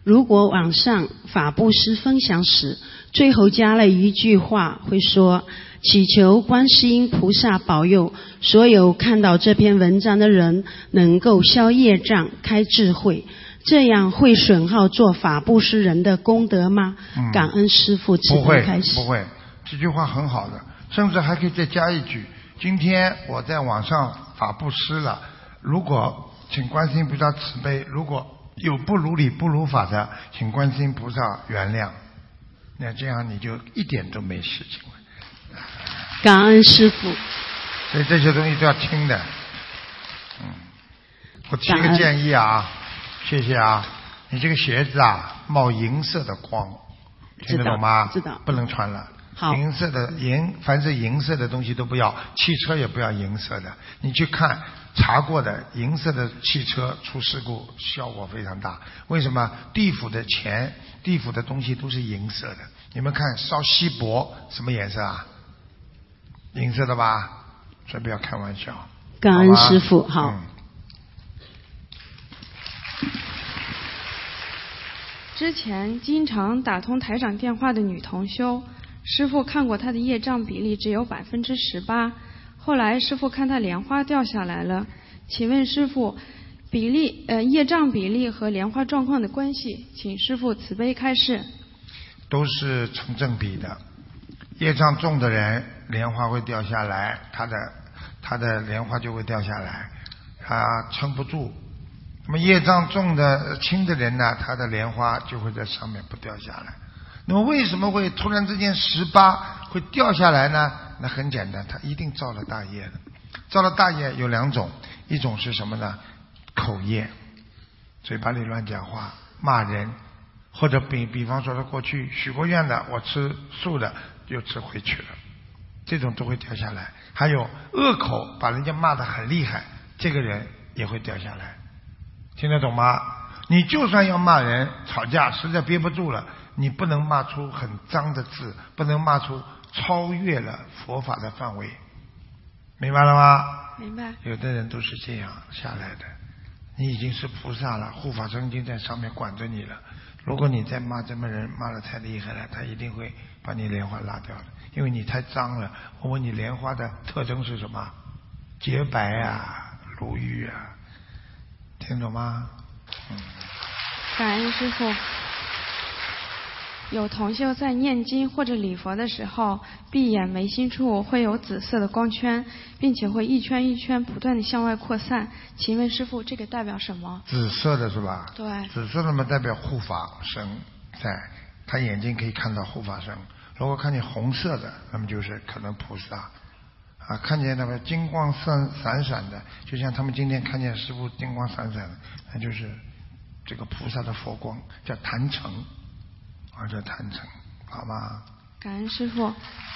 如果晚上法布施分享时，最后加了一句话，会说祈求观世音菩萨保佑所有看到这篇文章的人能够消业障、开智慧，这样会损耗做法布施人的功德吗？感恩师父慈悲开示。 不会，这句话很好的，甚至还可以再加一句：今天我在网上法布施了，如果请观世音菩萨慈悲，如果有不如理不如法的，请观世音菩萨原谅。那这样你就一点都没事情了。 感恩师父。 所以这些东西都要听的。我提个建议啊，谢谢啊。你这个鞋子啊，冒银色的光，听得懂吗？ 知道。 不能穿了。 好。 银色的凡是银色的东西都不要，汽车也不要银色的。你去看查过的银色的汽车出事故效果非常大。为什么？地府的钱、地府的东西都是银色的。你们看烧锡箔什么颜色啊？银色的吧？所以不要开玩笑。 感恩师父。好。 之前经常打通台长电话的女同修，师父看过她的业障比例只有18%，后来师父看她莲花掉下来了，请问师父，业障比例和莲花状况的关系，请师父慈悲开示。 都是成正比的，业障重的人莲花会掉下来，他的莲花就会掉下来，他撑不住。那么业障轻的人呢，他的莲花就会在上面不掉下来。那么为什么会突然之间18会掉下来呢？那很简单，他一定造了大业的。造了大业有2种，一种是什么呢？口业，嘴巴里乱讲话、骂人，或者比方说他过去许过愿的，我吃素的又吃回去了，这种都会掉下来。还有恶口，把人家骂得很厉害，这个人也会掉下来。听得懂吗？你就算要骂人吵架，实在憋不住了，你不能骂出很脏的字，不能骂出超越了佛法的范围，明白了吗？ 明白。 有的人都是这样下来的，你已经是菩萨了，护法神已经在上面管着你了。如果你再骂这么人，骂得太厉害了，他一定会把你莲花拉掉的，因为你太脏了。我问你，莲花的特征是什么？洁白啊，如玉啊，听懂吗？ 感恩师父。有同修在念经或者礼佛的时候，闭眼眉心处会有紫色的光圈，并且会一圈一圈不断的向外扩散。请问师父，这个代表什么？ 紫色的是吧？ 对。 紫色的嘛代表护法神在，他眼睛可以看到护法神。如果看见红色的，那么就是可能菩萨啊，看见那个金光闪闪的，就像他们今天看见师父金光闪闪的，那就是这个菩萨的佛光，叫坛城。叫坛城，好吗？ 感恩师父。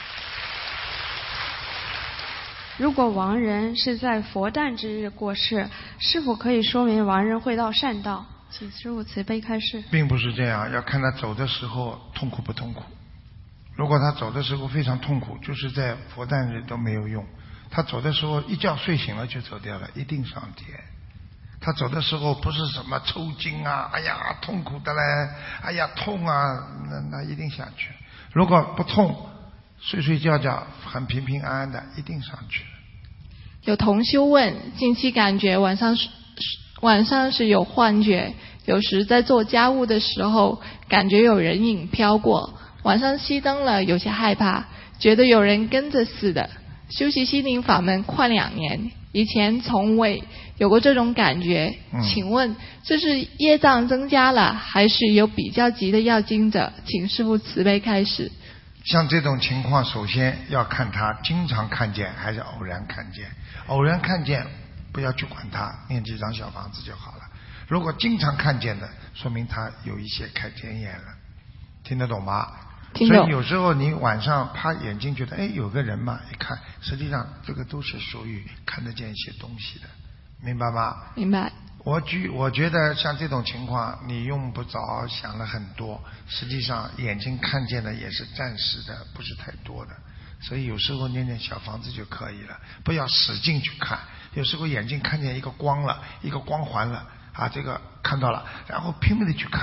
如果亡人是在佛诞之日过世，是否可以说明亡人会到善道？请师父慈悲开示。 并不是这样，要看他走的时候痛苦不痛苦。如果他走的时候非常痛苦，就是在佛诞日都没有用。他走的时候一觉睡醒了就走掉了，一定上天。他走的时候不是什么抽筋啊，哎呀痛苦的嘞，哎呀痛啊，那一定下去。如果不痛，睡觉很平平安安的，一定上去。 有同修问，近期感觉晚上是有幻觉，有时在做家务的时候感觉有人影飘过，晚上熄灯了有些害怕，觉得有人跟着似的。修习心灵法门快2年，以前从未有过这种感觉，请问这是业障增加了，还是有比较急的要经者？请师父慈悲开示。 像这种情况，首先要看他经常看见还是偶然看见。偶然看见不要去管他，念几张小房子就好了。如果经常看见的，说明他有一些开天眼了，听得懂吗？ 听懂。 所以有时候你晚上趴眼睛觉得有个人嘛，一看实际上这个都是属于看得见一些东西的，明白吗？ 明白。 我觉得像这种情况你用不着想了很多，实际上眼睛看见的也是暂时的，不是太多的，所以有时候念念小房子就可以了，不要使劲去看。有时候眼睛看见一个光了，一个光环了啊，这个看到了，然后拼命的去看，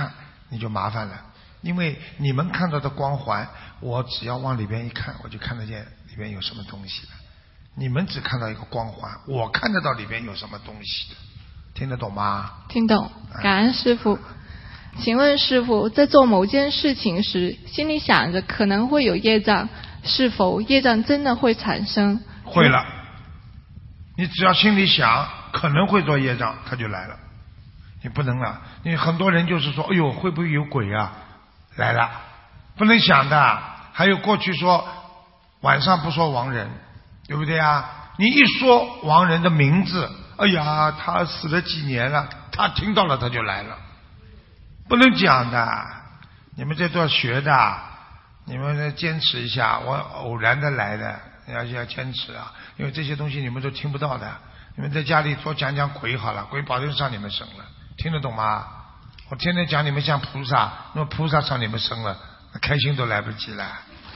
你就麻烦了。因为你们看到的光环，我只要往里边一看，我就看得见里边有什么东西了。你们只看到一个光环，我看得到里边有什么东西的，听得懂吗？ 听懂，感恩师父。请问师父，在做某件事情时，心里想着可能会有业障，是否业障真的会产生？ 会了，你只要心里想可能会做业障，它就来了。你不能啊！你很多人就是说，哎呦，会不会有鬼啊？来了，不能想的。还有过去说晚上不说亡人，对不对啊？你一说亡人的名字，哎呀，他死了几年了，他听到了他就来了，不能讲的。你们这都要学的，你们坚持一下。我偶然的来的，要坚持啊，因为这些东西你们都听不到的。你们在家里多讲讲鬼好了，鬼保证上你们身了，听得懂吗？我天天讲你们像菩萨，那么菩萨上你们身了，开心都来不及了。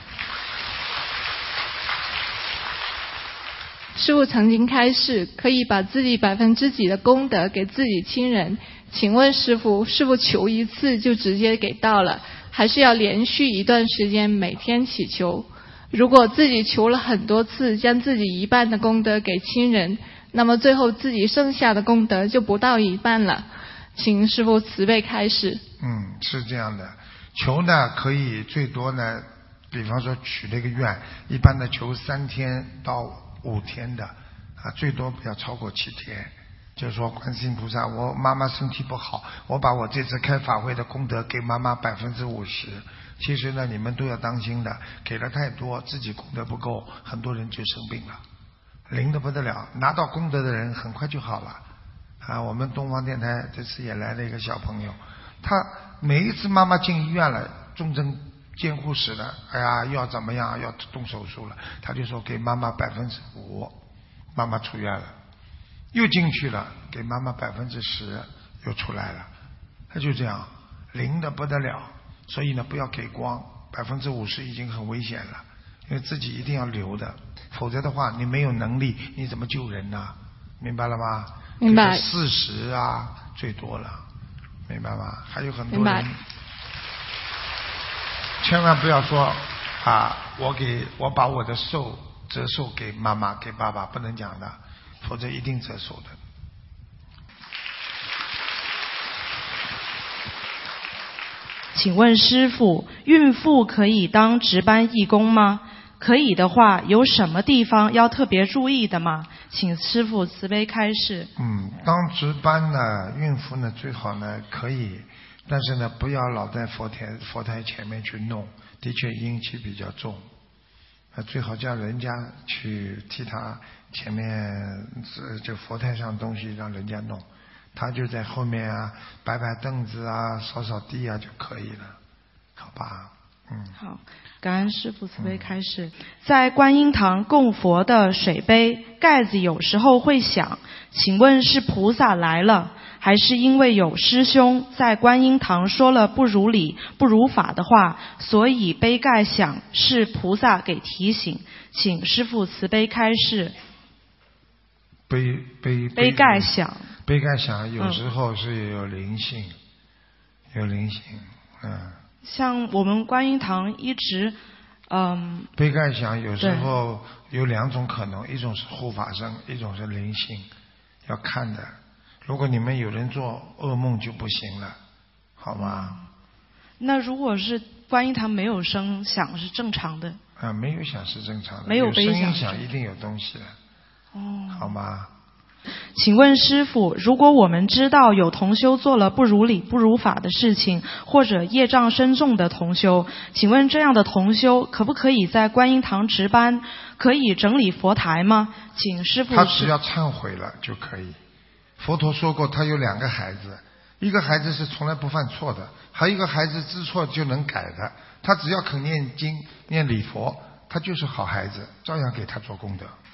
师父曾经开示，可以把自己几% 的功德给自己亲人。请问师父求一次就直接给到了，还是要连续一段时间每天祈求？如果自己求了很多次，将自己一半的功德给亲人，那么最后自己剩下的功德就不到一半了。请师父慈悲开示。 是这样的，求呢可以最多呢，比方说许了一个愿，一般的求3天到5天的最多不要超过7天。就是说观世音菩萨，我妈妈身体不好，我把我这次开法会的功德给妈妈50%。其实呢，你们都要当心的，给了太多，自己功德不够，很多人就生病了，灵得不得了。拿到功德的人很快就好了。我们东方电台这次也来了一个小朋友，他每一次妈妈进医院了，重症监护室了，哎呀，要怎么样，要动手术了，他就说给妈妈5%，妈妈出院了。又进去了，给妈妈10%又出来了，他就这样灵的不得了。所以呢，不要给光，50%已经很危险了，因为自己一定要留的，否则的话你没有能力，你怎么救人呢？明白了吗？ 明白。 40%最多了，明白吗？还有很多人，千万不要说我把我的折寿给妈妈给爸爸，不能讲的。否则一定折寿的。 请问师父，孕妇可以当值班义工吗？可以的话，有什么地方要特别注意的吗？请师父慈悲开示。 当值班呢，孕妇呢最好呢可以，但是呢不要老在佛台前面去弄，的确阴气比较重。最好叫人家去替他前面就佛台上东西让人家弄，他就在后面摆摆凳子扫扫地就可以了，好吧？ 好，感恩师父慈悲开示。在观音堂供佛的水杯盖子有时候会响，请问是菩萨来了，还是因为有师兄在观音堂说了不如理不如法的话，所以杯盖响，是菩萨给提醒？请师父慈悲开示。杯盖响， 有时候是有灵性， 像我们观音堂一直杯盖响有时候有2种可能，一种是护法神，一种是灵性，要看的。如果你们有人做噩梦就不行了，好吗？ 那如果是观音堂没有声响是正常的？ 没有响是正常的， 没有杯响声音响一定有东西的，好吗？ 请问师父，如果我们知道有同修做了不如理不如法的事情，或者业障深重的同修，请问这样的同修可不可以在观音堂值班，可以整理佛台吗？请师父。 他只要忏悔了就可以。佛陀说过，他有2个孩子，一个孩子是从来不犯错的，还有一个孩子知错就能改的。他只要肯念经念礼佛，他就是好孩子，照样给他做功德。